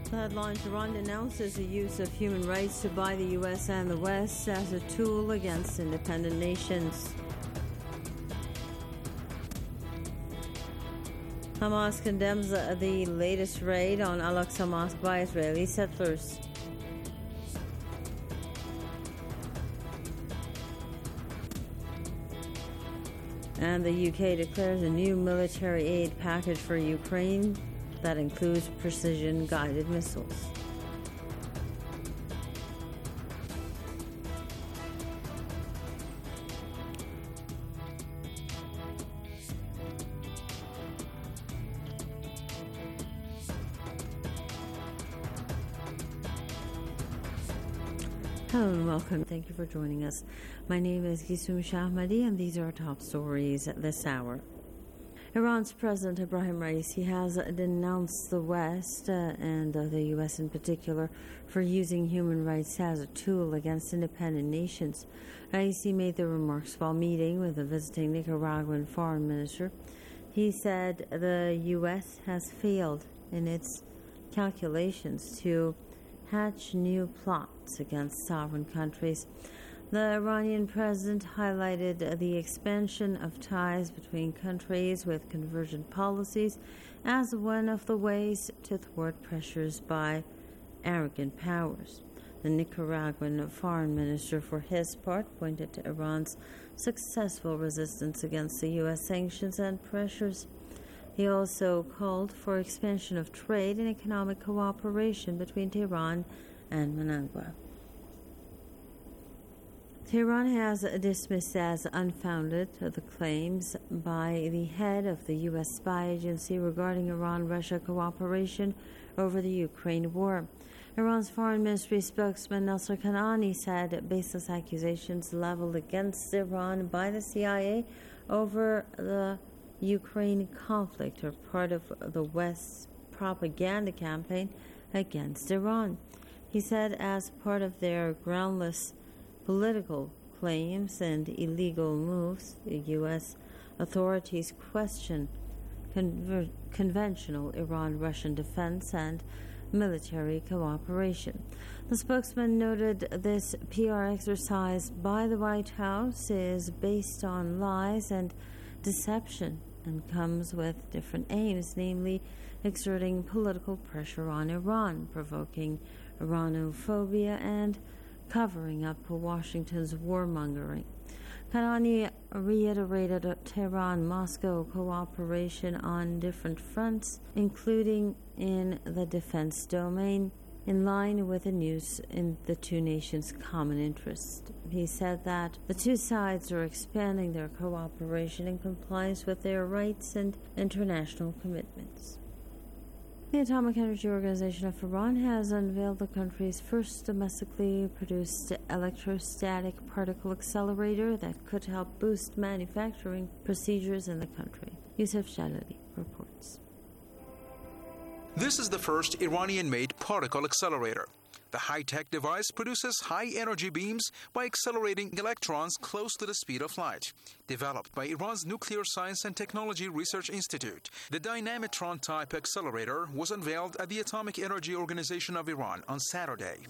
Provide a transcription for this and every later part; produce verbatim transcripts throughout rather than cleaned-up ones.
The headlines: Iran denounces the use of human rights to buy the U S and the West as a tool against independent nations. Hamas condemns the latest raid on Al-Aqsa Mosque by Israeli settlers. And the U K declares a new military aid package for Ukraine that includes precision-guided missiles. Hello and welcome. Thank you for joining us. My name is Gisum Shahmadi, and these are our top stories this hour. Iran's President Ebrahim Raisi has denounced the West uh, and uh, the U S in particular for using human rights as a tool against independent nations. Raisi made the remarks while meeting with the visiting Nicaraguan foreign minister. He said the U S has failed in its calculations to hatch new plots against sovereign countries. The Iranian president highlighted the expansion of ties between countries with convergent policies as one of the ways to thwart pressures by arrogant powers. The Nicaraguan foreign minister, for his part, pointed to Iran's successful resistance against the U S sanctions and pressures. He also called for expansion of trade and economic cooperation between Tehran and Managua. Tehran has dismissed as unfounded the claims by the head of the U S spy agency regarding Iran-Russia cooperation over the Ukraine war. Iran's foreign ministry spokesman Nasser Kanani said baseless accusations leveled against Iran by the C I A over the Ukraine conflict are part of the West's propaganda campaign against Iran. He said as part of their groundless political claims and illegal moves, the U S authorities question conver- conventional Iran-Russian defense and military cooperation. The spokesman noted this P R exercise by the White House is based on lies and deception and comes with different aims, namely exerting political pressure on Iran, provoking Iranophobia, and covering up Washington's warmongering. Kanani reiterated Tehran-Moscow cooperation on different fronts, including in the defense domain, in line with the news in the two nations' common interest. He said that the two sides are expanding their cooperation in compliance with their rights and international commitments. The Atomic Energy Organization of Iran has unveiled the country's first domestically produced electrostatic particle accelerator that could help boost manufacturing procedures in the country. Youssef Jalali reports. This is the first Iranian-made particle accelerator. The high-tech device produces high-energy beams by accelerating electrons close to the speed of light. Developed by Iran's Nuclear Science and Technology Research Institute, the Dynamitron-type accelerator was unveiled at the Atomic Energy Organization of Iran on Saturday.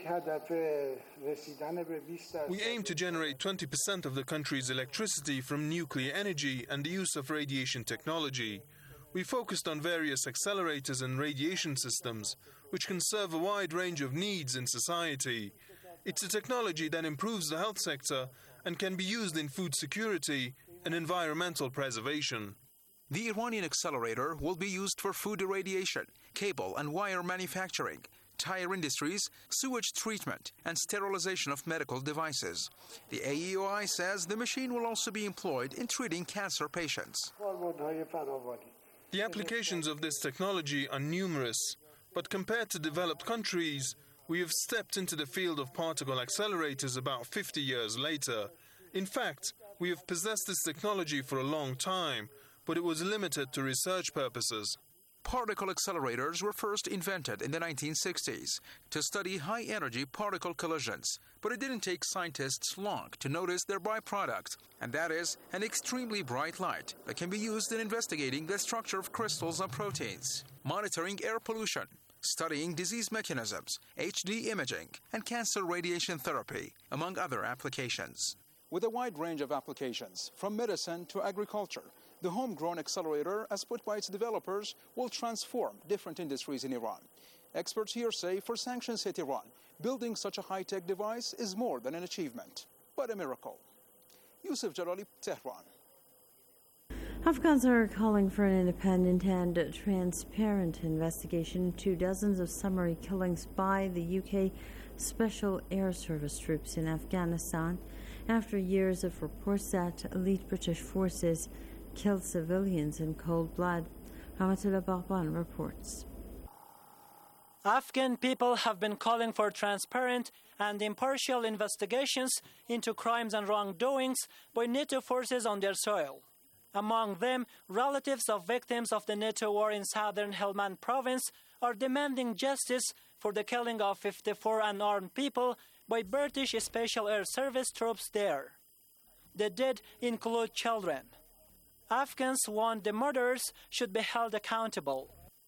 We aim to generate twenty percent of the country's electricity from nuclear energy and the use of radiation technology. We focused on various accelerators and radiation systems, which can serve a wide range of needs in society. It's a technology that improves the health sector and can be used in food security and environmental preservation. The Iranian accelerator will be used for food irradiation, cable and wire manufacturing, tire industries, sewage treatment, and sterilization of medical devices. The A E O I says the machine will also be employed in treating cancer patients. The applications of this technology are numerous, but compared to developed countries, we have stepped into the field of particle accelerators about fifty years later. In fact, we have possessed this technology for a long time, but it was limited to research purposes. Particle accelerators were first invented in the nineteen sixties to study high-energy particle collisions, but it didn't take scientists long to notice their byproduct, and that is an extremely bright light that can be used in investigating the structure of crystals and proteins, monitoring air pollution, studying disease mechanisms, H D imaging, and cancer radiation therapy, among other applications. With a wide range of applications, from medicine to agriculture, the homegrown accelerator, as put by its developers, will transform different industries in Iran. Experts here say for sanctions hit Iran, building such a high-tech device is more than an achievement, but a miracle. Yusuf Jalali, Tehran. Afghans are calling for an independent and transparent investigation into dozens of summary killings by the U K Special Air Service troops in Afghanistan after years of reports that elite British forces killed civilians in cold blood. Hamatullah Baghban reports. Afghan people have been calling for transparent and impartial investigations into crimes and wrongdoings by NATO forces on their soil. Among them, relatives of victims of the NATO war in southern Helmand province are demanding justice for the killing of fifty-four unarmed people by British Special Air Service troops there. The dead include children. Afghans want the murderers should be held accountable.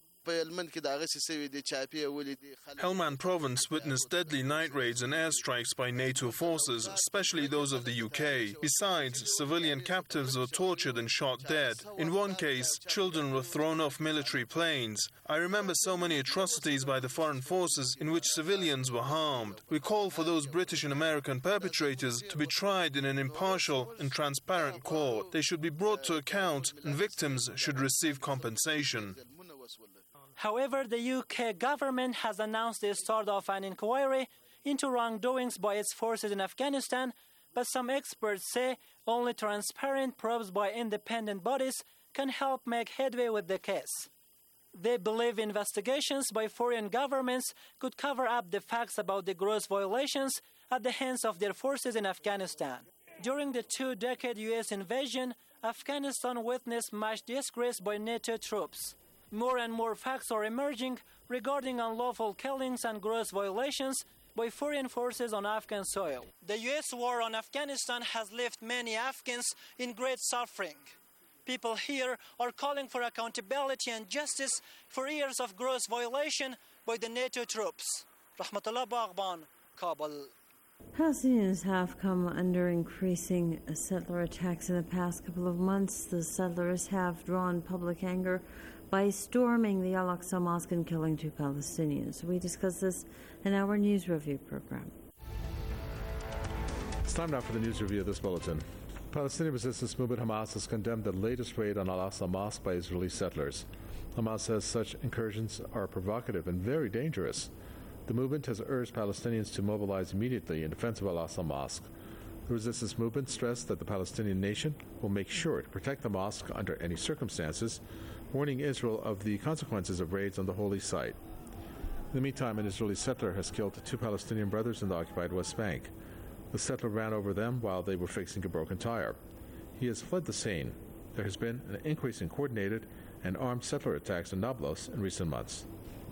Helmand province witnessed deadly night raids and airstrikes by NATO forces, especially those of the U K. Besides, civilian captives were tortured and shot dead. In one case, children were thrown off military planes. I remember so many atrocities by the foreign forces in which civilians were harmed. We call for those British and American perpetrators to be tried in an impartial and transparent court. They should be brought to account and victims should receive compensation. However, the U K government has announced the start of an inquiry into wrongdoings by its forces in Afghanistan, but some experts say only transparent probes by independent bodies can help make headway with the case. They believe investigations by foreign governments could cover up the facts about the gross violations at the hands of their forces in Afghanistan. During the two-decade U S invasion, Afghanistan witnessed much disgrace by NATO troops. More and more facts are emerging regarding unlawful killings and gross violations by foreign forces on Afghan soil. The U S war on Afghanistan has left many Afghans in great suffering. People here are calling for accountability and justice for years of gross violation by the NATO troops. Rahmatullah Baghban, Kabul. Palestinians have come under increasing settler attacks in the past couple of months. The settlers have drawn public anger by storming the Al-Aqsa Mosque and killing two Palestinians. We discuss this in our news review program. It's time now for the news review of this bulletin. Palestinian resistance movement Hamas has condemned the latest raid on Al-Aqsa Mosque by Israeli settlers. Hamas says such incursions are provocative and very dangerous. The movement has urged Palestinians to mobilize immediately in defense of Al-Aqsa Mosque. The resistance movement stressed that the Palestinian nation will make sure to protect the mosque under any circumstances, warning Israel of the consequences of raids on the holy site. In the meantime, an Israeli settler has killed two Palestinian brothers in the occupied West Bank. The settler ran over them while they were fixing a broken tire. He has fled the scene. There has been an increase in coordinated and armed settler attacks in Nablus in recent months.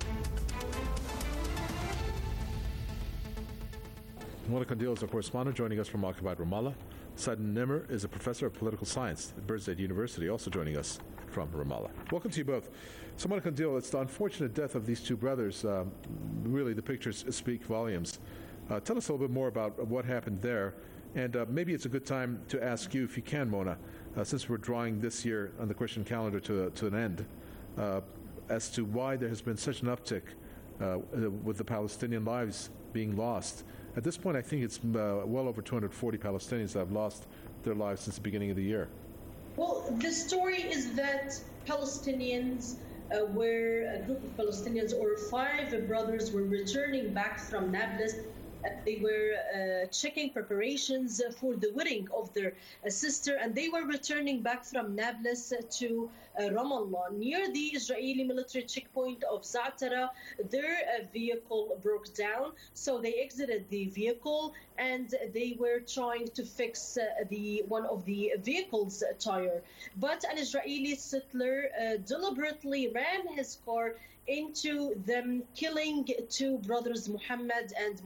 Mona Kandil is our correspondent joining us from occupied Ramallah. Sadan Nimr is a professor of political science at Birzeit University, also joining us from Ramallah. Welcome to you both. So, Mona Kandil, it's the unfortunate death of these two brothers. Um, really, the pictures speak volumes. Uh, tell us a little bit more about what happened there. And uh, maybe it's a good time to ask you, if you can, Mona, uh, since we're drawing this year on the Christian calendar to, to an end, uh, as to why there has been such an uptick uh, with the Palestinian lives being lost. At this point, I think it's uh, well over two hundred forty Palestinians that have lost their lives since the beginning of the year. Well, the story is that Palestinians uh, were, a group of Palestinians, or five brothers, were returning back from Nablus. Uh, they were uh, checking preparations uh, for the wedding of their uh, sister, and they were returning back from Nablus to uh, Ramallah. Near the Israeli military checkpoint of Za'atara, their uh, vehicle broke down, so they exited the vehicle and they were trying to fix uh, the one of the vehicle's tire. But an Israeli settler uh, deliberately ran his car into them, killing two brothers, Muhammad and Muhannad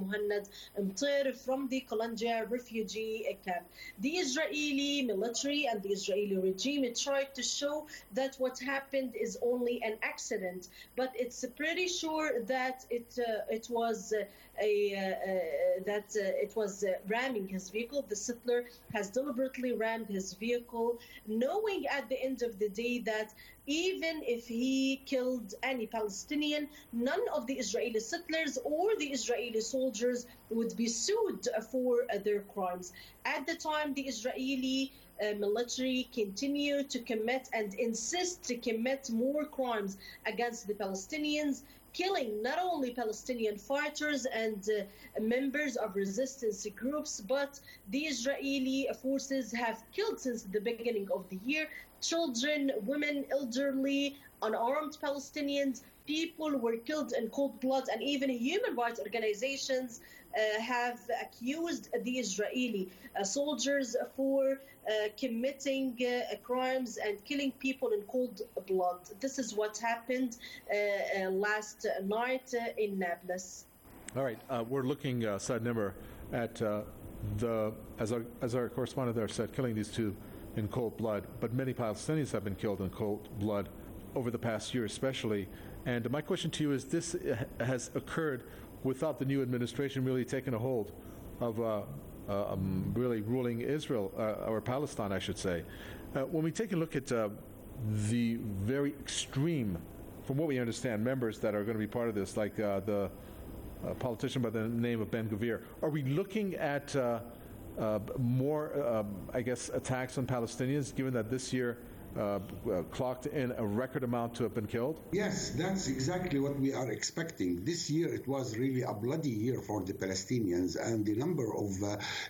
Mohammed Mtir from the Kalandia refugee camp. The Israeli military and the Israeli regime tried to show that what happened is only an accident, but it's pretty sure that it uh, it was uh, a uh, uh, that uh, it was uh, ramming his vehicle. The settler has deliberately rammed his vehicle, knowing at the end of the day that even if he killed any Palestinian, none of the Israeli settlers or the Israeli soldiers would be sued for uh, their crimes. At the time, the Israeli uh, military continued to commit and insist to commit more crimes against the Palestinians, killing not only Palestinian fighters and uh, members of resistance groups, but the Israeli forces have killed since the beginning of the year children, women, elderly, unarmed Palestinians. People were killed in cold blood, and even human rights organizations uh, have accused the Israeli uh, soldiers for uh, committing uh, crimes and killing people in cold blood. This is what happened uh, uh, last night uh, in Nablus. All right, uh, we're looking, uh, Saad Nimr, at uh, the, as our, as our correspondent there said, killing these two in cold blood, but many Palestinians have been killed in cold blood over the past year especially. And my question to you is, this has occurred without the new administration really taking a hold of uh, uh, um, really ruling Israel, uh, or Palestine, I should say. Uh, when we take a look at uh, the very extreme, from what we understand, members that are going to be part of this, like uh, the uh, politician by the name of Ben Gvir, are we looking at uh, uh, more, uh, I guess, attacks on Palestinians, given that this year Uh, uh, clocked in a record amount to have been killed? Yes, that's exactly what we are expecting. This year it was really a bloody year for the Palestinians, and the number of uh, uh,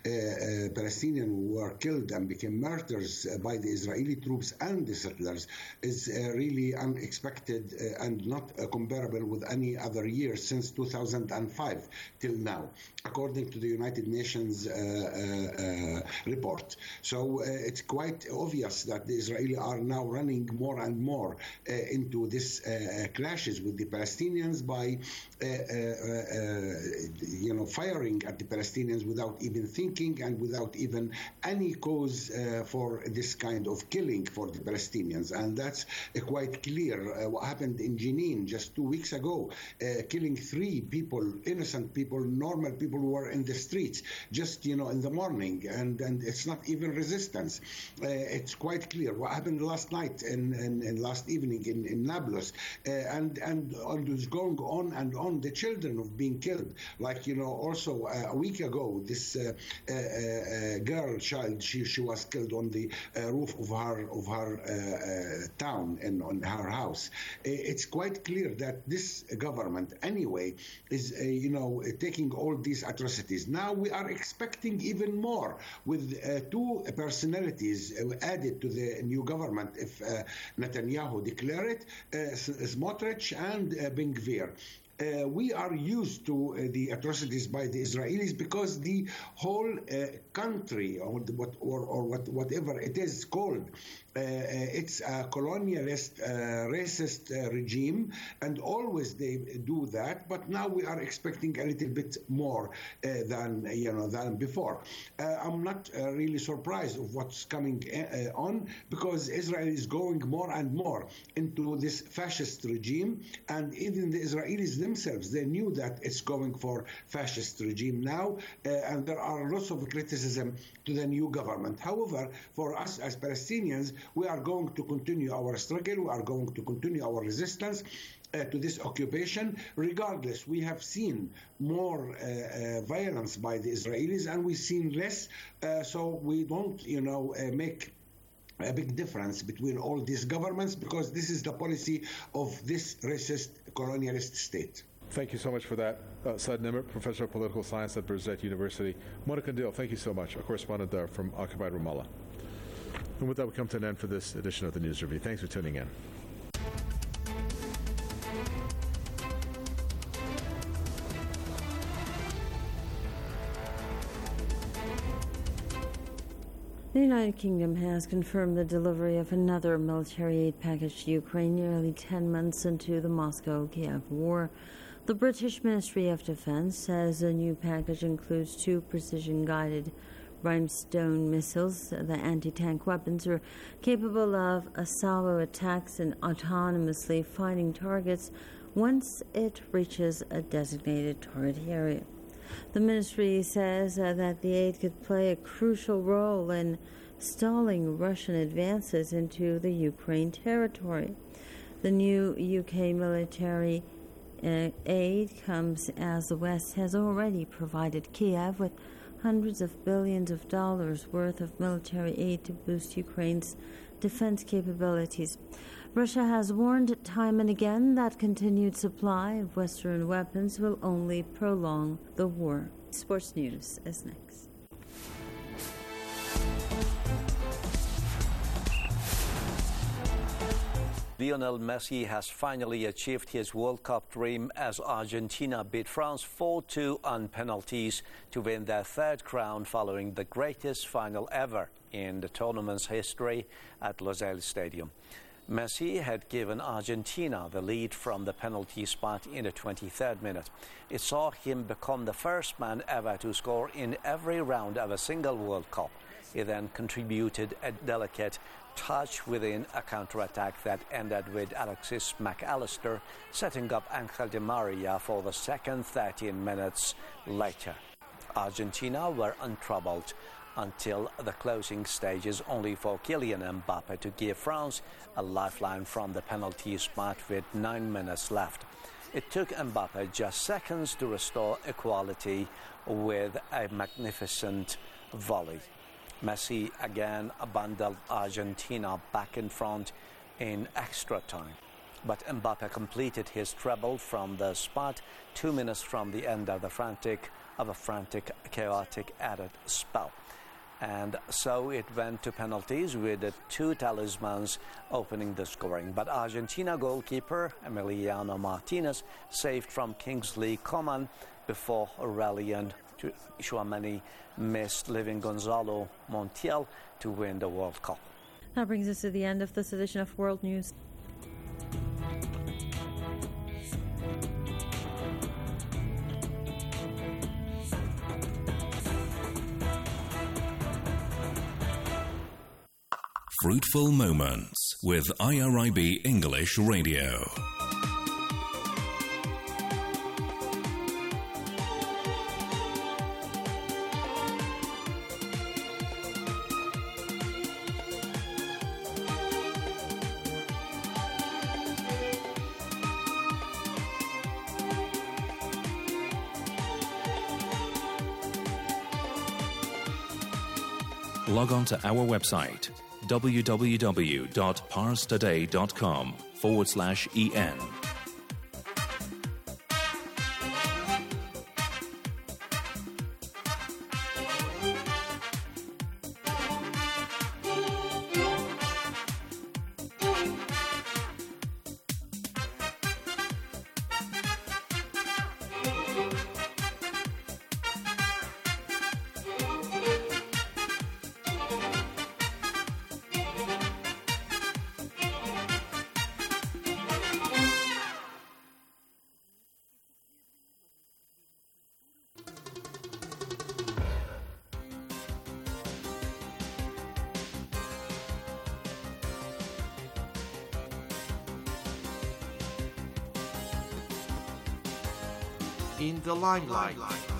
uh, Palestinians who were killed and became martyrs uh, by the Israeli troops and the settlers is uh, really unexpected uh, and not uh, comparable with any other year since two thousand five till now, according to the United Nations uh, uh, uh, report. So uh, it's quite obvious that the Israeli are now running more and more uh, into this uh, clashes with the Palestinians by, uh, uh, uh, you know, firing at the Palestinians without even thinking and without even any cause uh, for this kind of killing for the Palestinians. And that's uh, quite clear. Uh, what happened in Jenin just two weeks ago, uh, killing three people, innocent people, normal people who were in the streets, just, you know, in the morning, and, and it's not even resistance. Uh, it's quite clear. What happened last night and, and, and last evening in, in Nablus, uh, and and and it's going on and on. The children of being killed, like, you know, also uh, a week ago, this uh, uh, uh, girl child, she she was killed on the uh, roof of her of her uh, uh, town and on her house. Uh, it's quite clear that this government, anyway, is uh, you know taking all these atrocities. Now we are expecting even more with uh, two personalities added to the new government. If uh, Netanyahu declare it, uh, Smotrich and uh, Ben Gvir. Uh, we are used to uh, the atrocities by the Israelis because the whole uh, country, or, what, or, or what, whatever it is called, uh, it's a colonialist, uh, racist uh, regime, and always they do that. But now we are expecting a little bit more uh, than you know than before. Uh, I'm not uh, really surprised of what's coming uh, on, because Israel is going more and more into this fascist regime, and even the Israelis themselves, they knew that it's going for fascist regime now, uh, and there are lots of criticism to the new government. However, for us as Palestinians, we are going to continue our struggle, we are going to continue our resistance uh, to this occupation. Regardless, we have seen more uh, uh, violence by the Israelis, and we've seen less, uh, so we don't, you know, uh, make a big difference between all these governments, because this is the policy of this racist colonialist state. Thank you so much for that, uh, Saad Nimr, Professor of Political Science at Birzeit University. Mona Kandil, thank you so much, a correspondent there from occupied Ramallah. And with that, we come to an end for this edition of the News Review. Thanks for tuning in. The United Kingdom has confirmed the delivery of another military aid package to Ukraine nearly ten months into the Moscow-Kiev war. The British Ministry of Defence says a new package includes two precision-guided Rheinstone missiles. The anti-tank weapons are capable of a salvo attacks and autonomously finding targets once it reaches a designated target area. The ministry says uh, that the aid could play a crucial role in stalling Russian advances into the Ukraine territory. The new U K military uh, aid comes as the West has already provided Kiev with hundreds of billions of dollars worth of military aid to boost Ukraine's defense capabilities. Russia has warned time and again that continued supply of Western weapons will only prolong the war. Sports News is next. Lionel Messi has finally achieved his World Cup dream as Argentina beat France four two on penalties to win their third crown following the greatest final ever in the tournament's history at Losail Stadium. Messi had given Argentina the lead from the penalty spot in the twenty-third minute. It saw him become the first man ever to score in every round of a single World Cup. He then contributed a delicate touch within a counter-attack that ended with Alexis McAllister setting up Angel Di Maria for the second thirteen minutes later. Argentina were untroubled until the closing stages, only for Kylian Mbappe to give France a lifeline from the penalty spot with nine minutes left. It took Mbappe just seconds to restore equality with a magnificent volley. Messi again bundled Argentina back in front in extra time. But Mbappe completed his treble from the spot two minutes from the end of the frantic of a frantic, chaotic added spell. And so it went to penalties with the two talismans opening the scoring. But Argentina goalkeeper Emiliano Martinez saved from Kingsley Coman before Aurelien Tchouameni missed, leaving Gonzalo Montiel to win the World Cup. That brings us to the end of this edition of World News. Fruitful Moments with I R I B English Radio. Log on to our website www.parstoday.com forward slash en. In the limelight.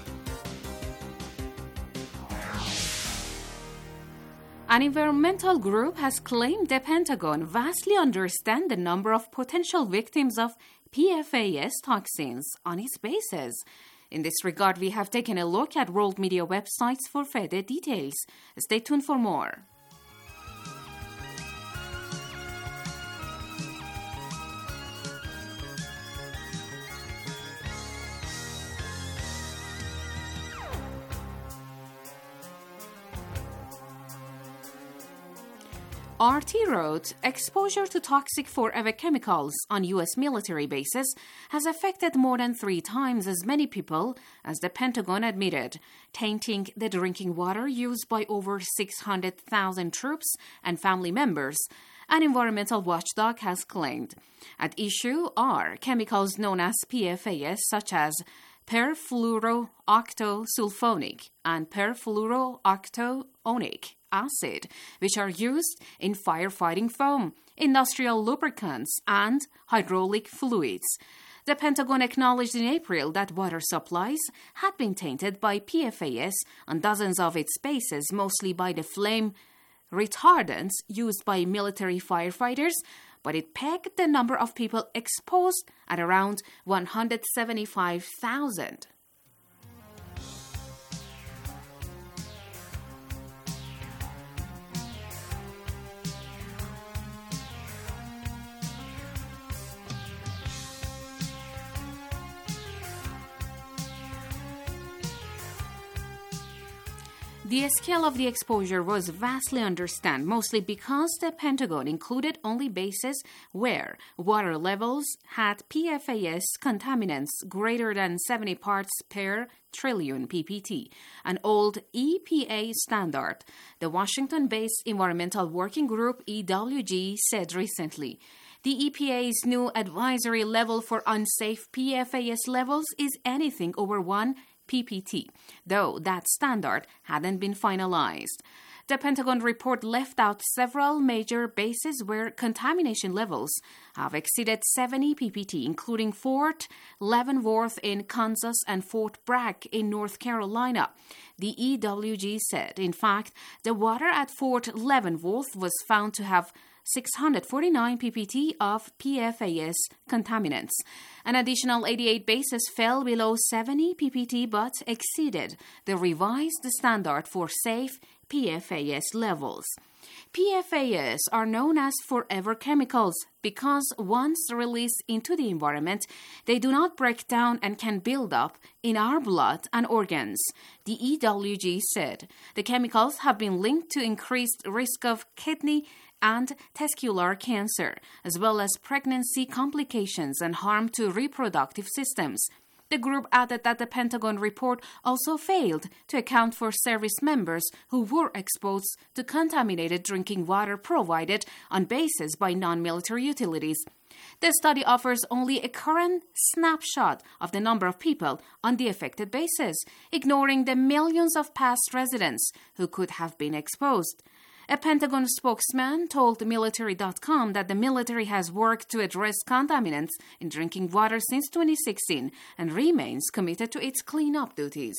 An environmental group has claimed the Pentagon vastly understands the number of potential victims of P F A S toxins on its bases. In this regard, we have taken a look at world media websites for further details. Stay tuned for more. R T wrote, exposure to toxic forever chemicals on U S military bases has affected more than three times as many people as the Pentagon admitted, tainting the drinking water used by over six hundred thousand troops and family members, an environmental watchdog has claimed. At issue are chemicals known as P F A S, such as perfluorooctosulfonic and perfluorooctanoic acid, which are used in firefighting foam, industrial lubricants, and hydraulic fluids. The Pentagon acknowledged in April that water supplies had been tainted by P F A S on dozens of its bases, mostly by the flame retardants used by military firefighters, but it pegged the number of people exposed at around one hundred seventy-five thousand. The scale of the exposure was vastly understood, mostly because the Pentagon included only bases where water levels had P F A S contaminants greater than seventy parts per trillion P P T, an old E P A standard. The Washington-based Environmental Working Group, E W G, said recently. The E P A's new advisory level for unsafe P F A S levels is anything over one P P T, though that standard hadn't been finalized. The Pentagon report left out several major bases where contamination levels have exceeded seventy P P T, including Fort Leavenworth in Kansas and Fort Bragg in North Carolina. The E W G said, in fact, the water at Fort Leavenworth was found to have six hundred forty-nine P P T of P F A S contaminants. An additional eighty-eight bases fell below seventy P P T but exceeded the revised standard for safe P F A S levels. P F A S are known as forever chemicals because once released into the environment, they do not break down and can build up in our blood and organs. The E W G said the chemicals have been linked to increased risk of kidney and testicular cancer, as well as pregnancy complications and harm to reproductive systems. The group added that the Pentagon report also failed to account for service members who were exposed to contaminated drinking water provided on bases by non-military utilities. The study offers only a current snapshot of the number of people on the affected bases, ignoring the millions of past residents who could have been exposed. A Pentagon spokesman told military dot com that the military has worked to address contaminants in drinking water since twenty sixteen and remains committed to its cleanup duties.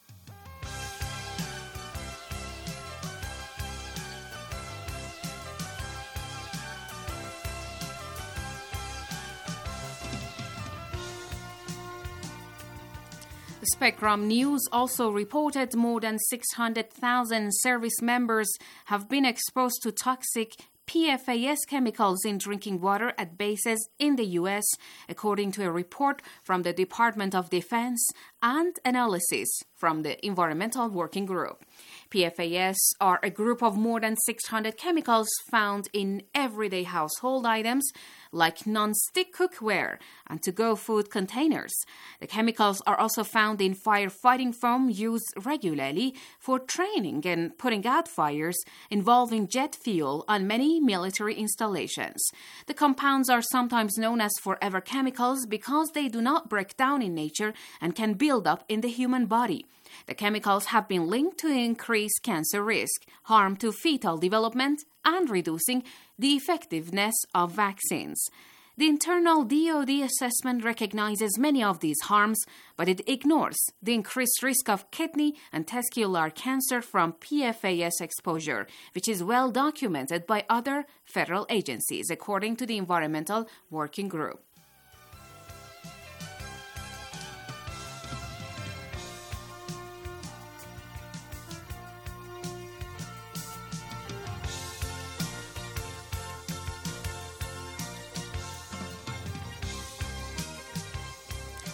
Spectrum News also reported more than six hundred thousand service members have been exposed to toxic P F A S chemicals in drinking water at bases in the U S, according to a report from the Department of Defense and analysis from the Environmental Working Group. P F A S are a group of more than six hundred chemicals found in everyday household items like non-stick cookware and to-go food containers. The chemicals are also found in firefighting foam used regularly for training and putting out fires involving jet fuel on many military installations. The compounds are sometimes known as forever chemicals because they do not break down in nature and can build up in the human body. The chemicals have been linked to increased cancer risk, harm to fetal development, and reducing the effectiveness of vaccines. The internal D O D assessment recognizes many of these harms, but it ignores the increased risk of kidney and testicular cancer from P F A S exposure, which is well documented by other federal agencies, according to the Environmental Working Group.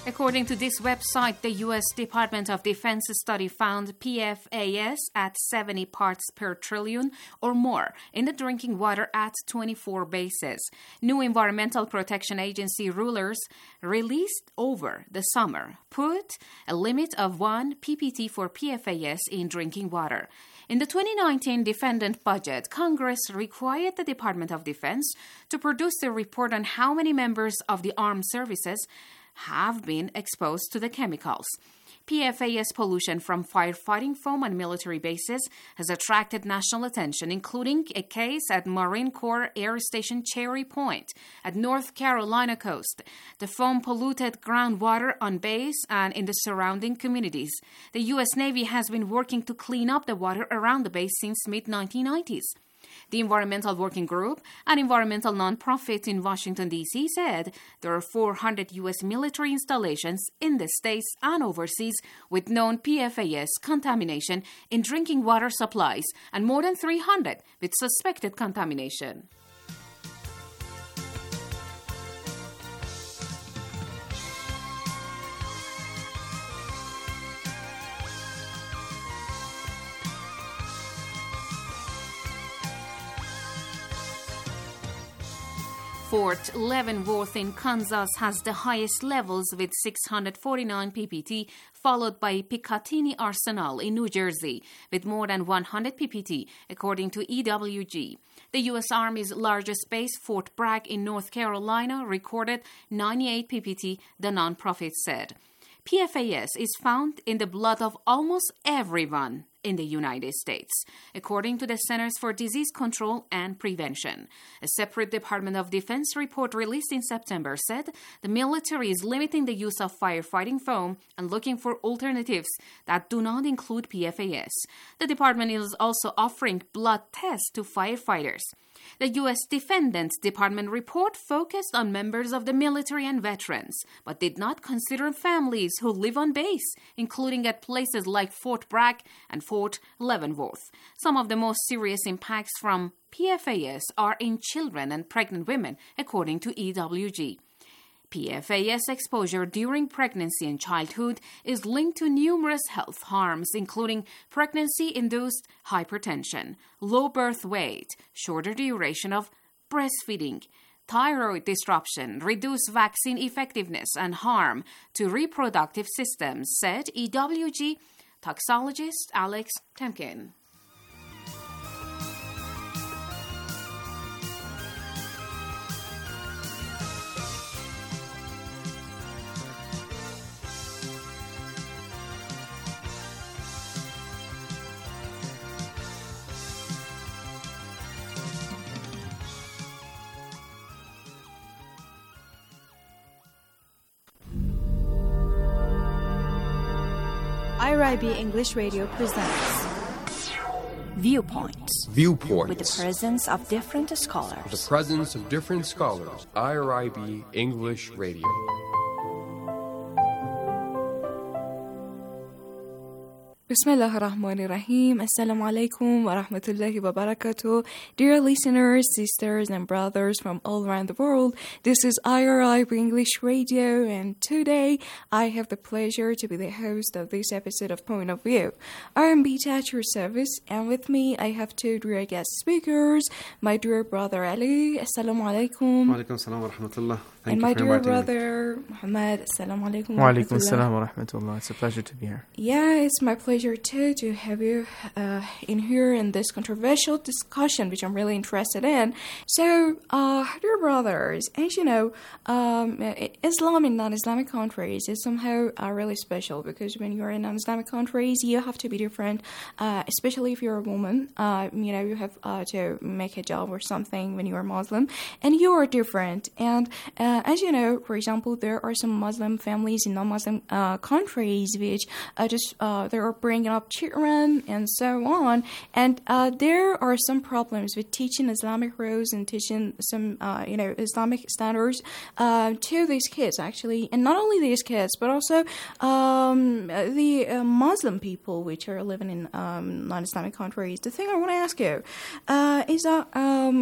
According to this website, the U S Department of Defense study found P F A S at seventy parts per trillion or more in the drinking water at twenty-four bases. New Environmental Protection Agency rulers released over the summer put a limit of one P P T for P F A S in drinking water. In the twenty nineteen defendant budget, Congress required the Department of Defense to produce a report on how many members of the armed services have been exposed to the chemicals. P F A S pollution from firefighting foam on military bases has attracted national attention, including a case at Marine Corps Air Station Cherry Point at North Carolina coast. The foam polluted groundwater on base and in the surrounding communities. The U S Navy has been working to clean up the water around the base since mid nineteen nineties. The Environmental Working Group, an environmental nonprofit in Washington, D C, said there are four hundred U S military installations in the states and overseas with known P F A S contamination in drinking water supplies and more than three hundred with suspected contamination. Fort Leavenworth in Kansas has the highest levels with six hundred forty-nine P P T, followed by Picatinny Arsenal in New Jersey with more than one hundred P P T, according to E W G. The U S Army's largest base, Fort Bragg in North Carolina, recorded ninety-eight P P T, the nonprofit said. P F A S is found in the blood of almost everyone in the United States, according to the Centers for Disease Control and Prevention. A separate Department of Defense report released in September said the military is limiting the use of firefighting foam and looking for alternatives that do not include P F A S. The department is also offering blood tests to firefighters. The U S Defendant Department report focused on members of the military and veterans, but did not consider families who live on base, including at places like Fort Bragg and Fort Leavenworth. Some of the most serious impacts from P F A S are in children and pregnant women, according to E W G. P F A S exposure during pregnancy and childhood is linked to numerous health harms, including pregnancy-induced hypertension, low birth weight, shorter duration of breastfeeding, thyroid disruption, reduced vaccine effectiveness, and harm to reproductive systems, said E W G toxologist Alex Temkin. I R I B English Radio presents Viewpoints. Viewpoints. With the presence of different scholars. With the presence of different scholars. I R I B English Radio. Bismillah ar-Rahman ar-Rahim. Assalamu alaikum wa rahmatullahi wa barakatuh. Dear listeners, sisters and brothers from all around the world, this is I R I B English Radio, and today I have the pleasure to be the host of this episode of Point of View. I am Bita at your service, and with me I have two dear guest speakers, my dear brother Ali. Assalamu alaikum. Wa alaikum salam wa rahmatullah. Thank and you my for dear inviting brother me. Muhammad. Assalamu alaikum. Wa alaikum salam wa rahmatullah. It's a pleasure to be here. Yeah, it's my pleasure too to have you uh, in here in this controversial discussion, which I'm really interested in. So, uh, dear brothers, as you know, um, Islam in non-Islamic countries is somehow uh, really special, because when you're in non-Islamic countries, you have to be different, uh, especially if you're a woman. Uh, you know, you have uh, to make a job or something when you're Muslim, and you are different. And uh, as you know, for example, there are some Muslim families in non-Muslim uh, countries which uh, just uh, they are bringing up children and so on, and uh, there are some problems with teaching Islamic rules and teaching some uh, you know Islamic standards uh, to these kids, actually, and not only these kids but also um, the uh, Muslim people which are living in um, non-Islamic countries. The thing I want to ask you uh, is that um,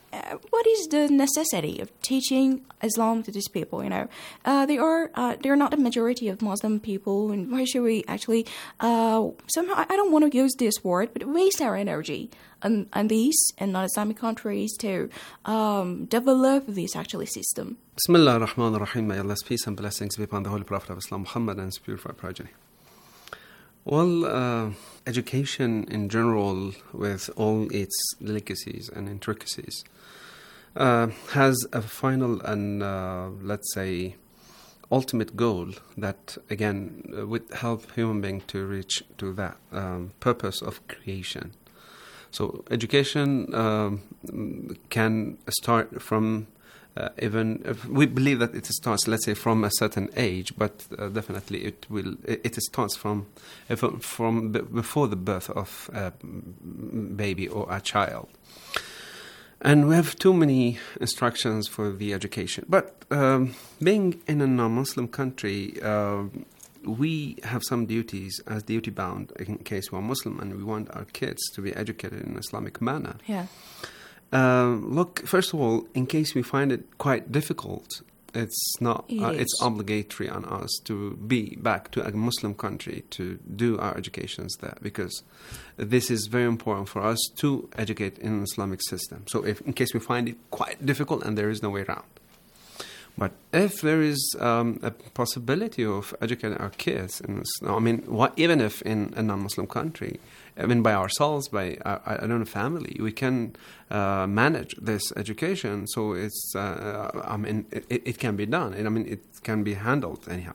uh, what is the necessity of teaching Islam to these people? You know, uh, they are uh, they are not the majority of Muslim people, and why should we actually uh, somehow? I don't want to use this word, but waste our energy on, on these and non-Islamic countries to um, develop this actually system. Bismillah ar-Rahman ar-Rahim. May Allah's peace and blessings be upon the Holy Prophet of Islam, Muhammad, and his purified progeny. Well, uh, education in general, with all its delicacies and intricacies, uh, has a final and, uh, let's say, ultimate goal that, again, uh, would help human being to reach to that um, purpose of creation. So education um, can start from Uh, even if we believe that it starts, let's say, from a certain age, but uh, definitely it will. It, it starts from if, from b- before the birth of a baby or a child. And we have too many instructions for the education. But um, being in a non-Muslim country, uh, we have some duties as duty bound in case we're Muslim and we want our kids to be educated in an Islamic manner. Yeah. Uh, look, first of all, in case we find it quite difficult, it's not. It uh, is. It's obligatory on us to be back to a Muslim country to do our educations there, because this is very important for us to educate in an Islamic system. So, if in case we find it quite difficult and there is no way around, but if there is um, a possibility of educating our kids, in, I mean, what, even if in a non-Muslim country, I mean, by ourselves, by our, I don't know, family, we can uh, manage this education. So it's, uh, I mean, it, it can be done. And I mean, it can be handled anyhow.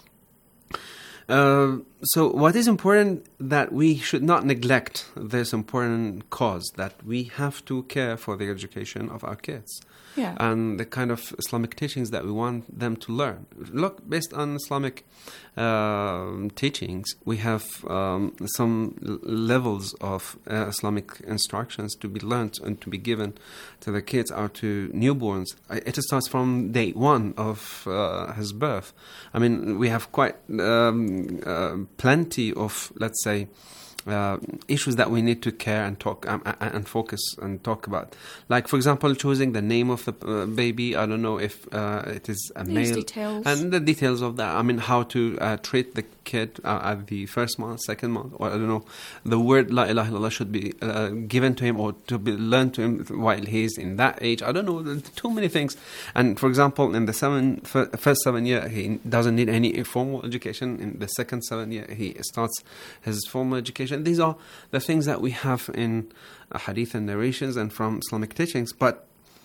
Uh, so what is important that we should not neglect this important cause that we have to care for the education of our kids. Yeah. And the kind of Islamic teachings that we want them to learn. Look, based on Islamic uh, teachings, we have um, some l- levels of uh, Islamic instructions to be learned and to be given to the kids or to newborns. It starts from day one of uh, his birth. I mean, we have quite um, uh, plenty of, let's say, Uh, issues that we need to care and talk um, and focus and talk about. Like, for example, choosing the name of the uh, baby. I don't know if uh, it is a These male. details. And the details of that. I mean, how to uh, treat the kid uh, at the first month, second month, or I don't know. The word La ilaha illallah should be uh, given to him or to be learned to him while he's in that age. I don't know. Too many things. And for example, in the seven, f- first seven year, he doesn't need any formal education. In the second seven year, he starts his formal education. These are the things that we have in uh, hadith and narrations and from Islamic teachings, but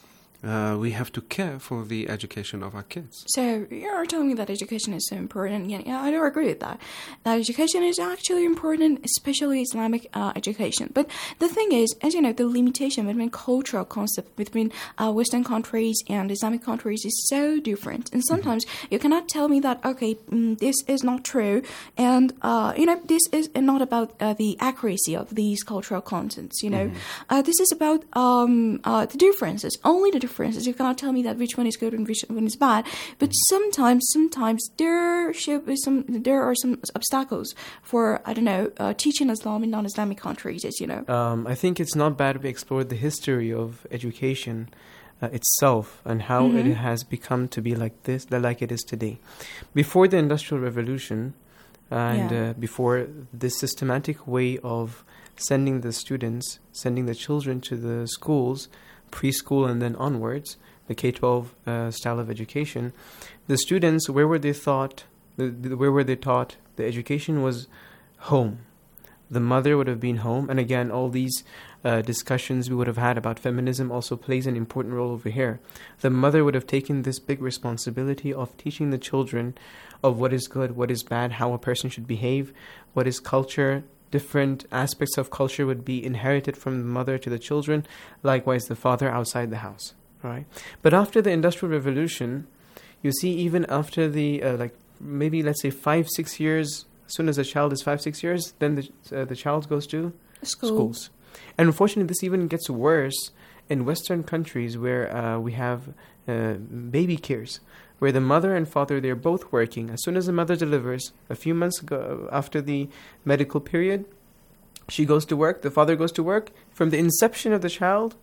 uh, we have to care for the education of our kids. So you're telling me that education is so important. Yeah, yeah, I do agree with that. That education is actually important, especially Islamic uh, education. But the thing is, as you know, the limitation between cultural concept between uh, Western countries and Islamic countries is so different. And sometimes mm-hmm. you cannot tell me that, okay, mm, this is not true. And, uh, you know, this is not about uh, the accuracy of these cultural contents, you know. Mm-hmm. Uh, this is about um, uh, the differences, only the differences. You cannot tell me that which one is good and which one is bad. But sometimes, sometimes there should be some, there are some obstacles for, I don't know, uh, teaching Islam in non-Islamic countries, as you know. Um, I think it's not bad if we explore the history of education uh, itself and how mm-hmm. it has become to be like this, like it is today. Before the Industrial Revolution and yeah. uh, before this systematic way of sending the students, sending the children to the schools, preschool and then onwards, the K twelve uh, style of education, the students, where were they taught? The, the, where were they taught? The education was home. The mother would have been home. And again, all these uh, discussions we would have had about feminism also plays an important role over here. The mother would have taken this big responsibility of teaching the children of what is good, what is bad, how a person should behave, what is culture. Different aspects of culture would be inherited from the mother to the children, likewise the father outside the house, right? But after the Industrial Revolution, you see even after the, uh, like maybe let's say five, six years, as soon as a child is five, six years, then the uh, the child goes to School. schools. And unfortunately, this even gets worse in Western countries where uh, we have uh, baby cares, where the mother and father, they're both working. As soon as the mother delivers, a few months ago, after the medical period, she goes to work, the father goes to work. From the inception of the child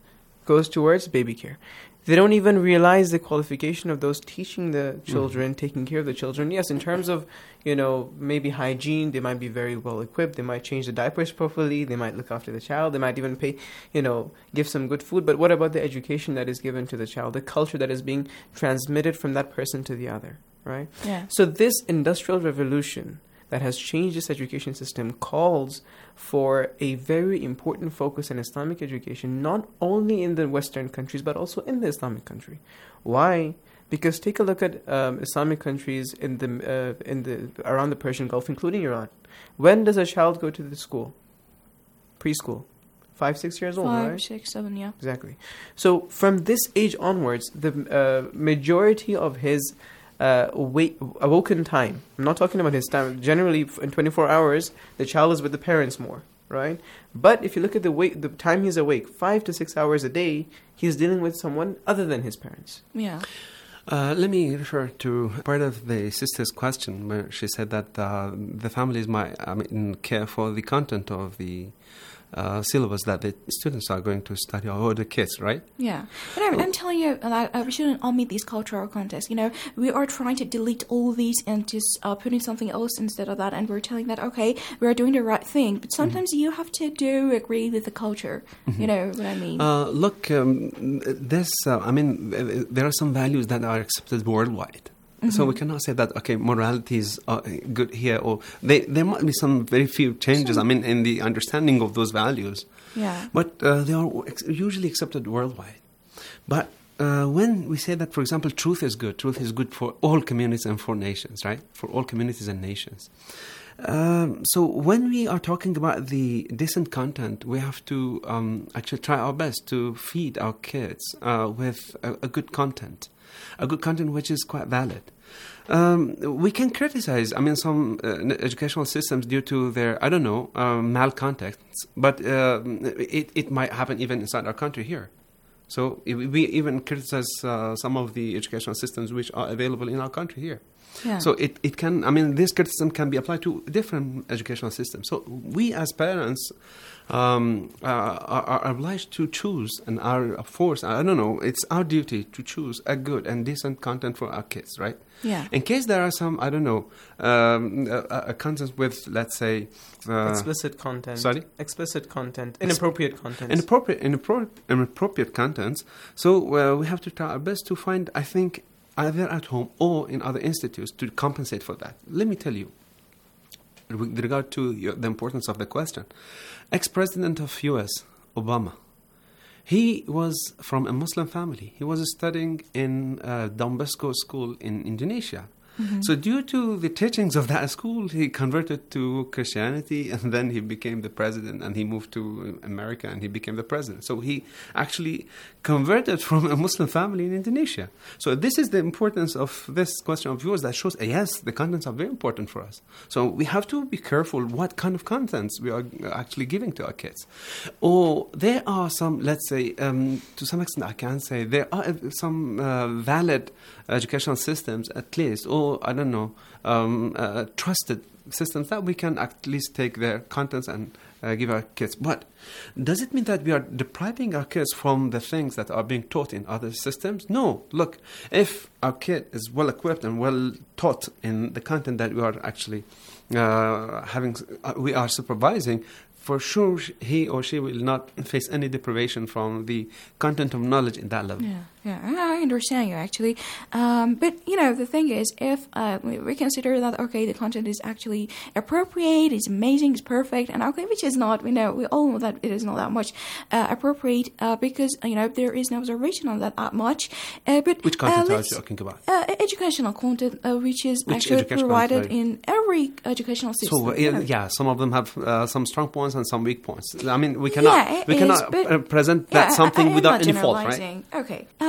goes towards baby care. They don't even realize the qualification of those teaching the children, mm. taking care of the children. Yes, in terms of, you know, maybe hygiene, they might be very well equipped. They might change the diapers properly. They might look after the child. They might even pay, you know, give some good food. But what about the education that is given to the child, the culture that is being transmitted from that person to the other, right? Yeah. So this industrial revolution that has changed this education system calls for a very important focus on Islamic education, not only in the Western countries, but also in the Islamic country. Why? Because take a look at um, Islamic countries in the uh, in the around the Persian Gulf, including Iran. When does a child go to the school? Preschool. Five, six years old, Five, right? six, seven, yeah. Exactly. So from this age onwards, the uh, majority of his Uh, wait, awoken time. I'm not talking about his time. Generally, in twenty-four hours, the child is with the parents more, right? But if you look at the wait, the time he's awake, five to six hours a day, he's dealing with someone other than his parents. Yeah. Uh, let me refer to part of the sister's question where she said that uh, the families might I mean, care for the content of the Uh, syllabus that the students are going to study, or the kids, right? Yeah. But I'm, I'm telling you that uh, we shouldn't omit these cultural contexts. You know, we are trying to delete all these and just uh, put in something else instead of that, and we're telling that, okay, we are doing the right thing, but sometimes mm-hmm. you have to do agree with the culture. Mm-hmm. You know what I mean? Uh, look, um, this, uh, I mean, there are some values that are accepted worldwide. Mm-hmm. So we cannot say that, okay, morality is uh, good here, or they, there might be some very few changes, I mean, in the understanding of those values. Yeah. But uh, they are ex- usually accepted worldwide. But uh, when we say that, for example, truth is good, truth is good for all communities and for nations, right? For all communities and nations. Um, so when we are talking about the decent content, we have to um, actually try our best to feed our kids uh, with a, a good content. A good content which is quite valid. Um, we can criticize, I mean, some uh, educational systems due to their, I don't know, um, malcontexts, but uh, it, it might happen even inside our country here. So we even criticize uh, some of the educational systems which are available in our country here. Yeah. So it, it can, I mean, this criticism can be applied to different educational systems. So we as parents um, uh, are, are obliged to choose and are forced, I don't know, it's our duty to choose a good and decent content for our kids, right? Yeah. In case there are some, I don't know, um, a, a content with, let's say... Uh, explicit content. Sorry? Explicit content. Inappropriate content. Inappropriate, inappropriate, inappropriate contents. So uh, we have to try our best to find, I think, either at home or in other institutes to compensate for that. Let me tell you, with regard to your, the importance of the question, ex-president of U S, Obama, he was from a Muslim family. He was studying in uh, Don Bosco School in Indonesia. Mm-hmm. So due to the teachings of that school, he converted to Christianity, and then he became the president, and he moved to America, and he became the president. So he actually converted from a Muslim family in Indonesia. So this is the importance of this question of yours that shows, uh, yes, the contents are very important for us. So we have to be careful what kind of contents we are actually giving to our kids. Or there are some, let's say, um, to some extent I can say, there are some uh, valid educational systems at least, or I don't know, um, uh, trusted systems that we can at least take their contents and uh, give our kids. But does it mean that we are depriving our kids from the things that are being taught in other systems? No. Look, if our kid is well equipped and well taught in the content that we are actually uh, having, uh, we are supervising, for sure he or she will not face any deprivation from the content of knowledge in that level. Yeah, yeah, I understand you actually. Um, but, you know, the thing is, if uh, we consider that, okay, the content is actually appropriate, it's amazing, it's perfect, and okay, which is not, we know, we all know that it is not that much uh, appropriate uh, because, you know, there is no observation on that that much. Uh, but Which content uh, are you talking about? Uh, educational content, uh, which is which actually provided content? in every educational system. So, uh, yeah, yeah, some of them have uh, some strong points and some weak points. I mean, we cannot yeah, we is, cannot but, uh, present that yeah, something I, without any fault, right? Okay. Uh,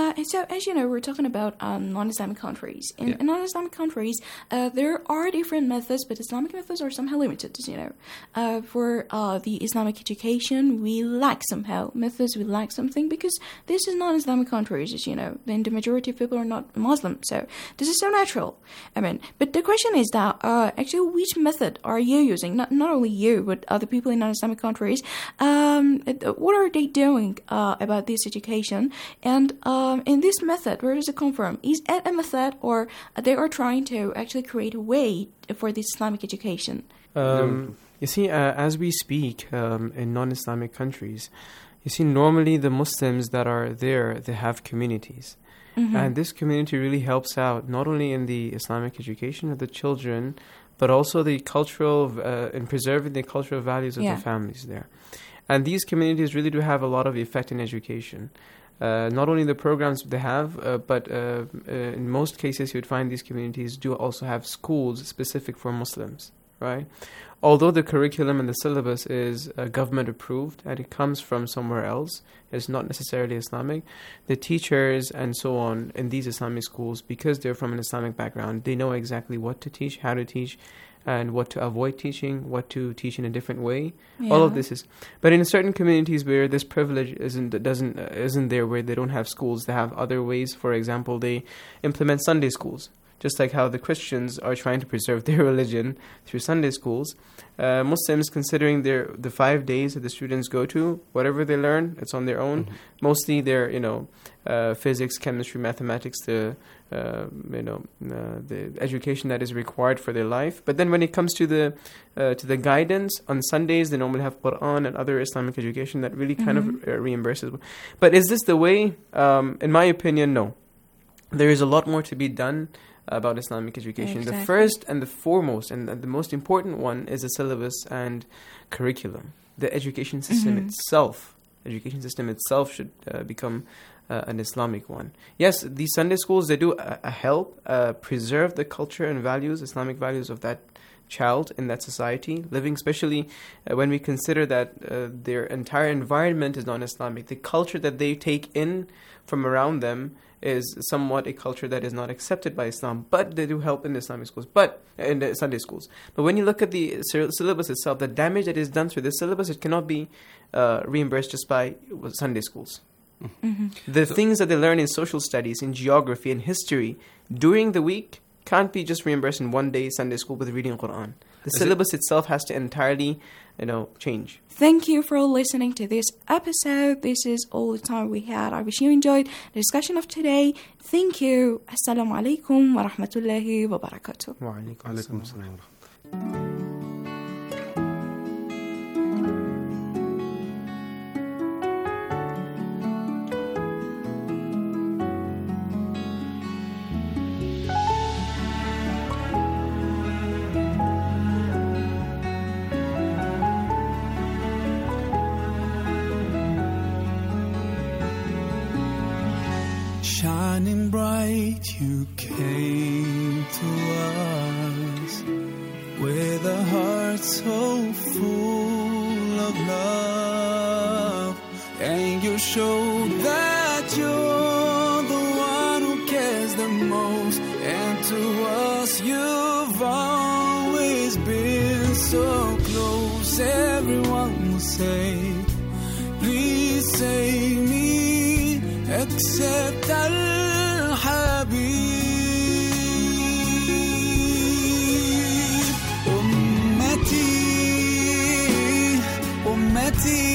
Uh, and so, as you know, we're talking about um, non-Islamic countries. In, Yeah. in non-Islamic countries, uh, there are different methods, but Islamic methods are somehow limited. You know, uh, for uh, the Islamic education, we lack somehow methods. We lack something because this is non-Islamic countries. As you know, then the majority of people are not Muslim, so this is so natural. I mean, but the question is that uh, actually, which method are you using? Not not only you, but other people in non-Islamic countries. Um, what are they doing uh, about this education? And um, in this method, where does it come from? Is it a method, or they are trying to actually create a way for this Islamic education? Um, you see, uh, as we speak um, in non-Islamic countries, you see, normally the Muslims that are there, they have communities. Mhm. And this community really helps out not only in the Islamic education of the children, but also the cultural, uh, in preserving the cultural values of Yeah. the families there. And these communities really do have a lot of effect in education. Uh, not only the programs they have, uh, but uh, uh, in most cases you'd find these communities do also have schools specific for Muslims, right? Although the curriculum and the syllabus is uh, government approved and it comes from somewhere else, it's not necessarily Islamic, the teachers and so on in these Islamic schools, because they're from an Islamic background, they know exactly what to teach, how to teach, and what to avoid teaching, what to teach in a different way. All of Yeah. this is, but in certain communities where this privilege isn't doesn't uh, isn't there, where they don't have schools, they have other ways. For example, they implement Sunday schools, just like how the Christians are trying to preserve their religion through Sunday schools. Uh, Muslims, considering their the five days that the students go to, whatever they learn, it's on their own. Mhm. Mostly, their you know uh, physics, chemistry, mathematics, the uh, you know uh, the education that is required for their life. But then, when it comes to the uh, to the guidance on Sundays, they normally have Quran and other Islamic education that really kind Mhm. of uh, reimburses. But is this the way? Um, in my opinion, no. There is a lot more to be done about Islamic education. Exactly. The first and the foremost and the most important one is the syllabus and curriculum. The education system Mhm. itself, education system itself should uh, become uh, an Islamic one. Yes, these Sunday schools, they do uh, uh, help uh, preserve the culture and values, Islamic values of that child in that society, living, especially uh, when we consider that uh, their entire environment is non-Islamic. The culture that they take in from around them is somewhat a culture that is not accepted by Islam, but they do help in the Islamic schools, but in the Sunday schools. But when you look at the syllabus itself, the damage that is done through the syllabus, it cannot be uh, reimbursed just by Sunday schools. Mhm. The things that they learn in social studies, in geography, in history, during the week, can't be just reimbursed in one day Sunday school with reading Quran. The Is it- syllabus itself has to entirely, you know, change. Thank you for listening to this episode. This is all the time we had. I wish you enjoyed the discussion of today. Thank you. Assalamu alaikum wa rahmatullahi wa barakatuh. عليكم السلام ورحمة Shining bright, you came to us with a heart so full of love, and you showed that you're the one who cares the most, and to us you've always been so close. Everyone will say, please save me, except Al-Habib. Ummati, Ummati,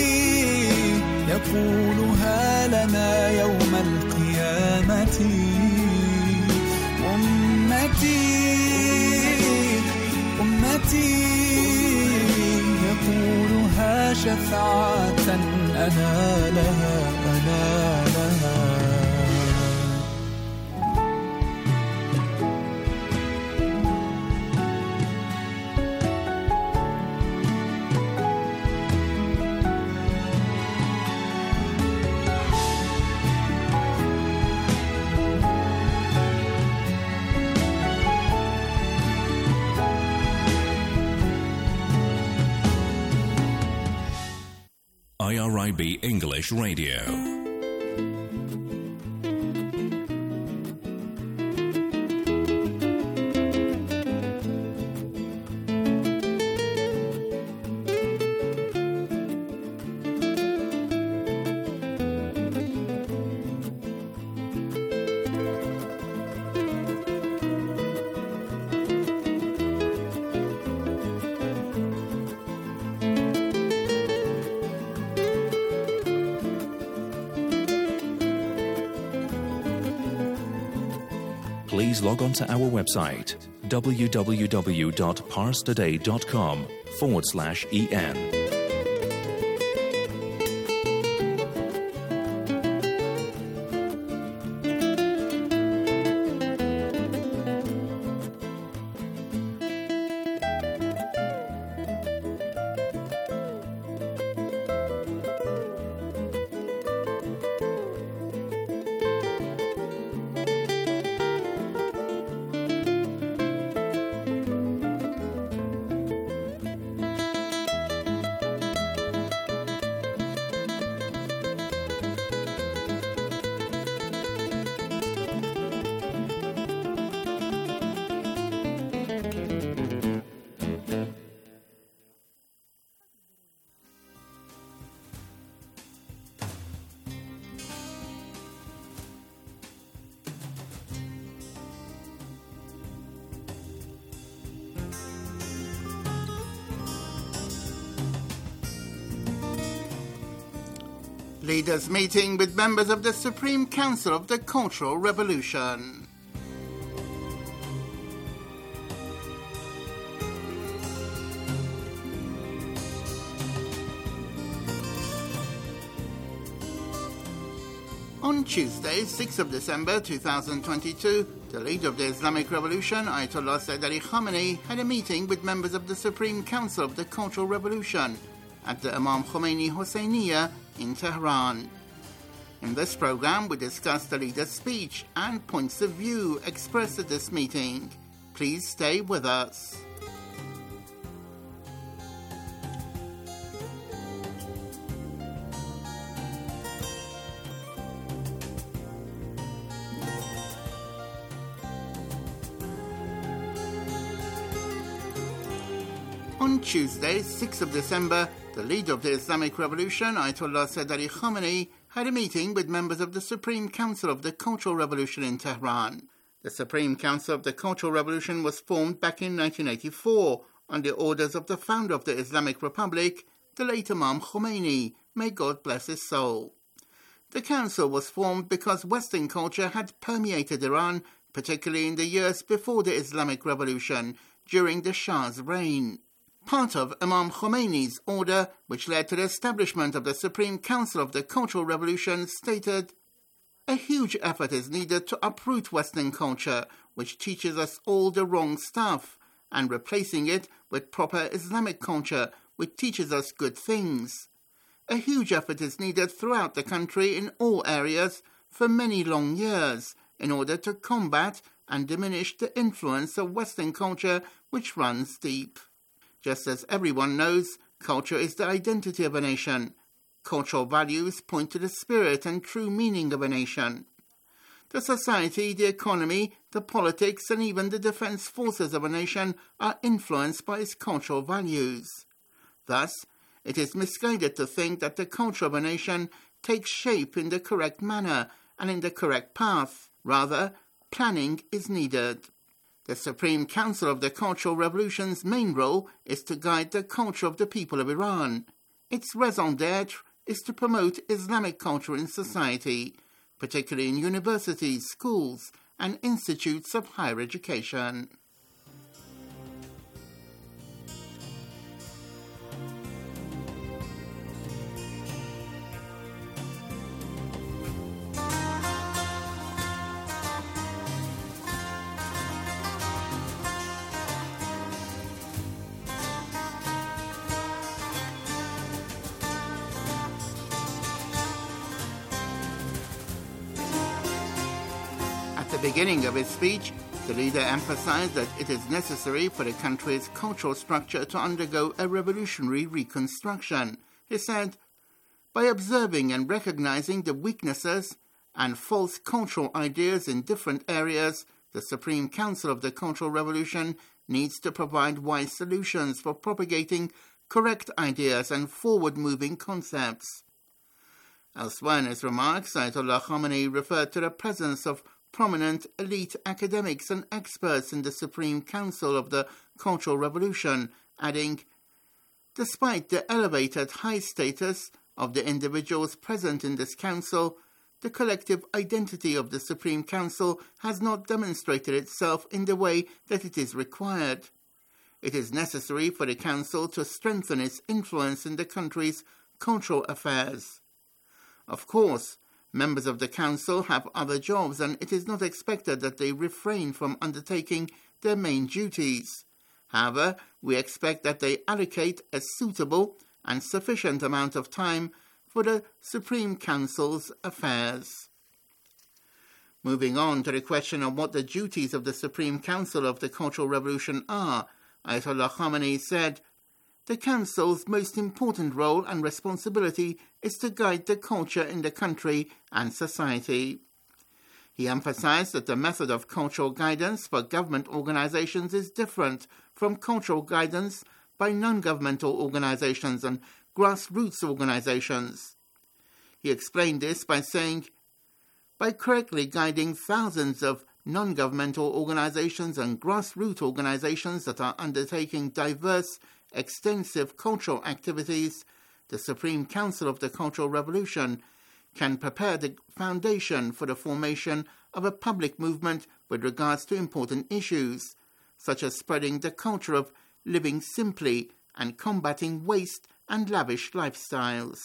يقولها لنا يوم القيامة. أمتي أمتي يقولها شفاعة أنا لها أنا لها. I R I B English Radio. please log on to our website www.parstoday.com forward slash en. Leaders meeting with members of the Supreme Council of the Cultural Revolution. On Tuesday, sixth of December two thousand twenty-two, the leader of the Islamic Revolution, Ayatollah Sayyid Ali Khamenei, had a meeting with members of the Supreme Council of the Cultural Revolution at the Imam Khomeini Hosseiniya in Tehran. In this program, we discussed the leader's speech and points of view expressed at this meeting. Please stay with us. On Tuesday, sixth of December, the leader of the Islamic Revolution, Ayatollah Sayyid Ali Khamenei, had a meeting with members of the Supreme Council of the Cultural Revolution in Tehran. The Supreme Council of the Cultural Revolution was formed back in nineteen eighty-four on the orders of the founder of the Islamic Republic, the late Imam Khomeini, may God bless his soul. The council was formed because Western culture had permeated Iran, particularly in the years before the Islamic Revolution, during the Shah's reign. Part of Imam Khomeini's order, which led to the establishment of the Supreme Council of the Cultural Revolution, stated, "A huge effort is needed to uproot Western culture, which teaches us all the wrong stuff, and replacing it with proper Islamic culture, which teaches us good things. A huge effort is needed throughout the country in all areas for many long years, in order to combat and diminish the influence of Western culture, which runs deep. Just as everyone knows, culture is the identity of a nation. Cultural values point to the spirit and true meaning of a nation. The society, the economy, the politics, and even the defense forces of a nation are influenced by its cultural values. Thus, it is misguided to think that the culture of a nation takes shape in the correct manner and in the correct path. Rather, planning is needed. The Supreme Council of the Cultural Revolution's main role is to guide the culture of the people of Iran. Its raison d'etre is to promote Islamic culture in society, particularly in universities, schools, and institutes of higher education." At the beginning of his speech, the leader emphasized that it is necessary for the country's cultural structure to undergo a revolutionary reconstruction. He said, "By observing and recognizing the weaknesses and false cultural ideas in different areas, the Supreme Council of the Cultural Revolution needs to provide wise solutions for propagating correct ideas and forward-moving concepts." Elsewhere in his remarks, Ayatollah Khamenei referred to the presence of prominent elite academics and experts in the Supreme Council of the Cultural Revolution, adding, "Despite the elevated high status of the individuals present in this council, the collective identity of the Supreme Council has not demonstrated itself in the way that it is required. It is necessary for the Council to strengthen its influence in the country's cultural affairs. Of course, members of the Council have other jobs, and it is not expected that they refrain from undertaking their main duties. However, we expect that they allocate a suitable and sufficient amount of time for the Supreme Council's affairs. Moving on to the question of what the duties of the Supreme Council of the Cultural Revolution are, Ayatollah Khamenei said, "The Council's most important role and responsibility is to guide the culture in the country and society." He emphasized that the method of cultural guidance for government organizations is different from cultural guidance by non-governmental organizations and grassroots organizations. He explained this by saying, "By correctly guiding thousands of non-governmental organizations and grassroots organizations that are undertaking diverse, extensive cultural activities, the Supreme Council of the Cultural Revolution can prepare the foundation for the formation of a public movement with regards to important issues, such as spreading the culture of living simply and combating waste and lavish lifestyles."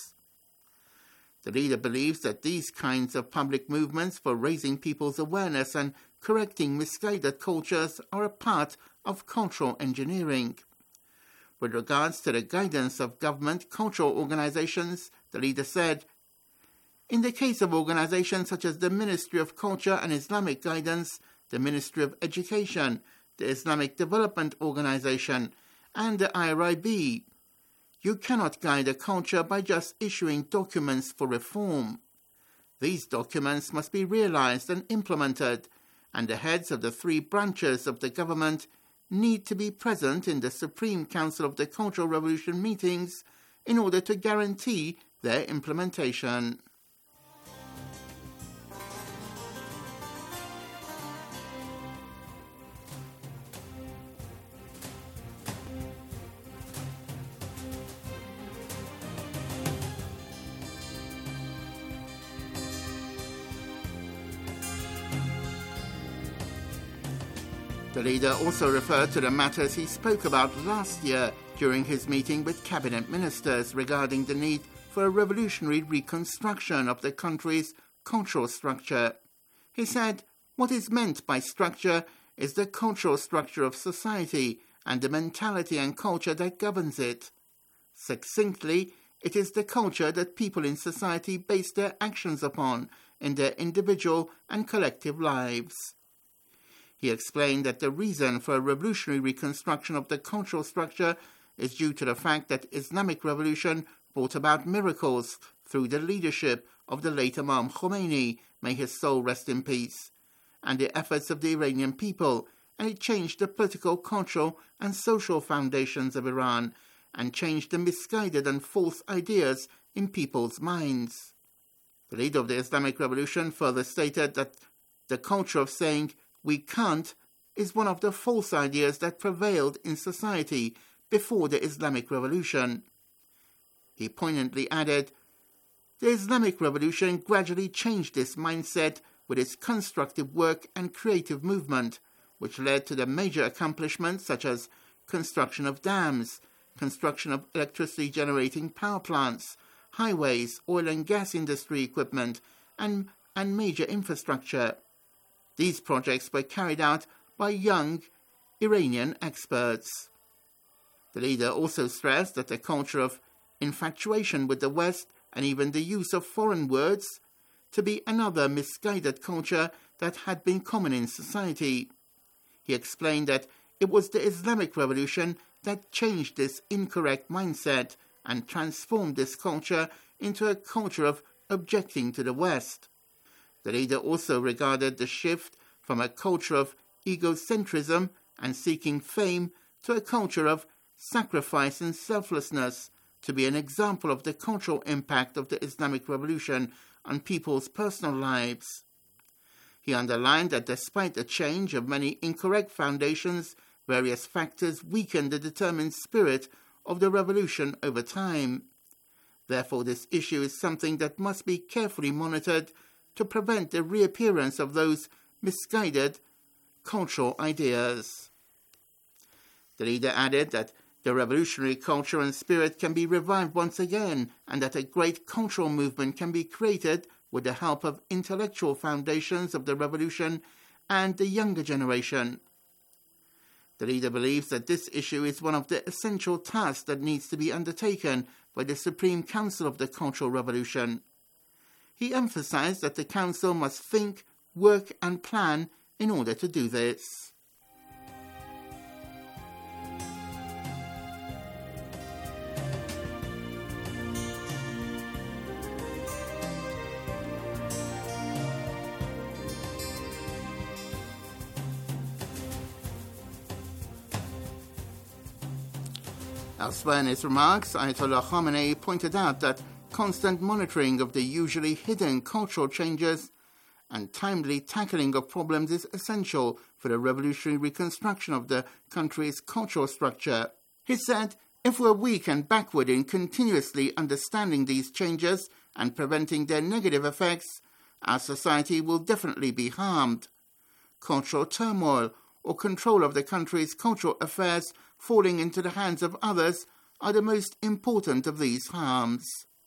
The leader believes that these kinds of public movements for raising people's awareness and correcting misguided cultures are a part of cultural engineering. With regards to the guidance of government cultural organizations, the leader said, "In the case of organizations such as the Ministry of Culture and Islamic Guidance, the Ministry of Education, the Islamic Development Organization, and the I R I B, you cannot guide a culture by just issuing documents for reform. These documents must be realized and implemented, and the heads of the three branches of the government need to be present in the Supreme Council of the Cultural Revolution meetings in order to guarantee their implementation." The leader also referred to the matters he spoke about last year during his meeting with cabinet ministers regarding the need for a revolutionary reconstruction of the country's cultural structure. He said, "What is meant by structure is the cultural structure of society and the mentality and culture that governs it. Succinctly, it is the culture that people in society base their actions upon in their individual and collective lives." He explained that the reason for a revolutionary reconstruction of the cultural structure is due to the fact that Islamic revolution brought about miracles through the leadership of the late Imam Khomeini, may his soul rest in peace, and the efforts of the Iranian people, and it changed the political, cultural, and social foundations of Iran, and changed the misguided and false ideas in people's minds. The leader of the Islamic revolution further stated that the culture of saying "we can't" is one of the false ideas that prevailed in society before the Islamic Revolution. He poignantly added, "The Islamic Revolution gradually changed this mindset with its constructive work and creative movement, which led to the major accomplishments such as construction of dams, construction of electricity-generating power plants, highways, oil and gas industry equipment, and, and major infrastructure. These projects were carried out by young Iranian experts." The leader also stressed that the culture of infatuation with the West and even the use of foreign words to be another misguided culture that had been common in society. He explained that it was the Islamic Revolution that changed this incorrect mindset and transformed this culture into a culture of objecting to the West. The leader also regarded the shift from a culture of egocentrism and seeking fame to a culture of sacrifice and selflessness to be an example of the cultural impact of the Islamic Revolution on people's personal lives. He underlined that despite the change of many incorrect foundations, various factors weakened the determined spirit of the revolution over time. Therefore, this issue is something that must be carefully monitored to prevent the reappearance of those misguided cultural ideas. The leader added that the revolutionary culture and spirit can be revived once again, and that a great cultural movement can be created with the help of intellectual foundations of the revolution and the younger generation. The leader believes that this issue is one of the essential tasks that needs to be undertaken by the Supreme Council of the Cultural Revolution. He emphasized that the Council must think, work and plan in order to do this. Elsewhere in his remarks, Ayatollah Khamenei pointed out that constant monitoring of the usually hidden cultural changes and timely tackling of problems is essential for the revolutionary reconstruction of the country's cultural structure. He said, if we're weak and backward in continuously understanding these changes and preventing their negative effects, our society will definitely be harmed. Cultural turmoil or control of the country's cultural affairs falling into the hands of others are the most important of these harms.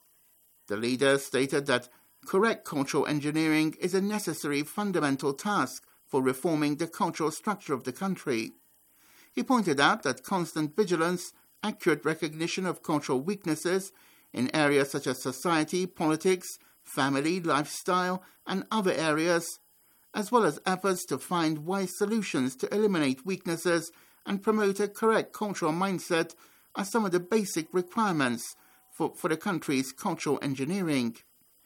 The leader stated that correct cultural engineering is a necessary fundamental task for reforming the cultural structure of the country. He pointed out that constant vigilance, accurate recognition of cultural weaknesses in areas such as society, politics, family, lifestyle, and other areas, as well as efforts to find wise solutions to eliminate weaknesses and promote a correct cultural mindset are some of the basic requirements for, for the country's cultural engineering.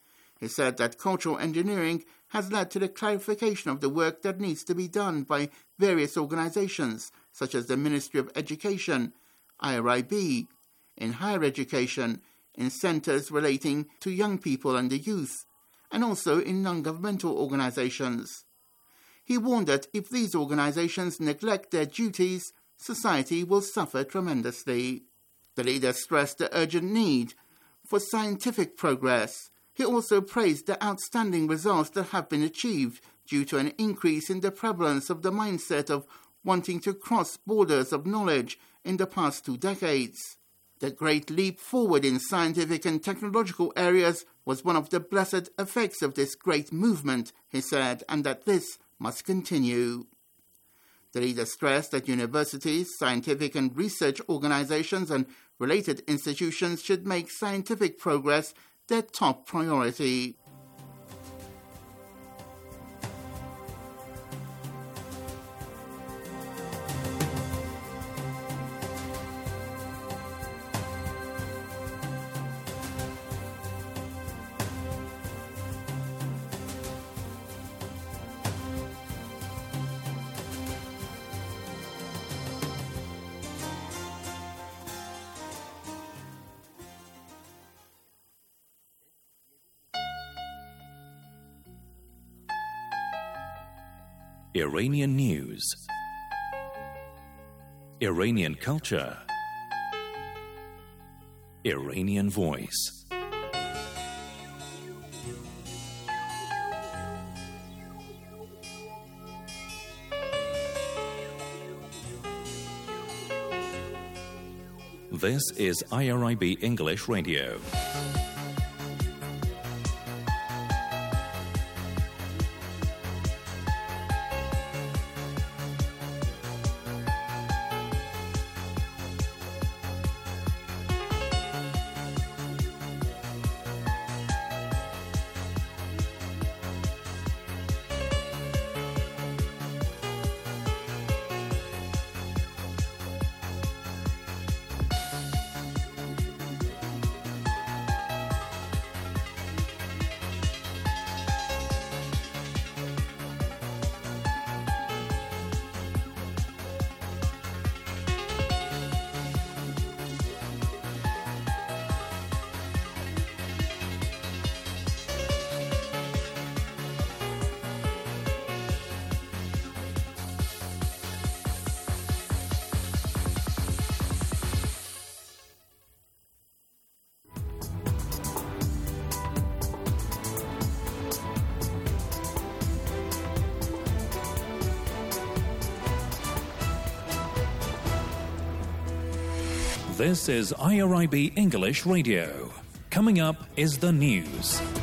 He said that cultural engineering has led to the clarification of the work that needs to be done by various organizations, such as the Ministry of Education, I R I B, in higher education, in centers relating to young people and the youth, and also in non-governmental organizations. He warned that if these organizations neglect their duties, society will suffer tremendously. The leader stressed the urgent need for scientific progress. He also praised the outstanding results that have been achieved due to an increase in the prevalence of the mindset of wanting to cross borders of knowledge in the past two decades. The great leap forward in scientific and technological areas was one of the blessed effects of this great movement, he said, and that this must continue. The leader stressed that universities, scientific and research organizations, and related institutions should make scientific progress their top priority. Iranian news, Iranian culture, Iranian voice. This is I R I B English Radio. This is I R I B English Radio. Coming up is the news.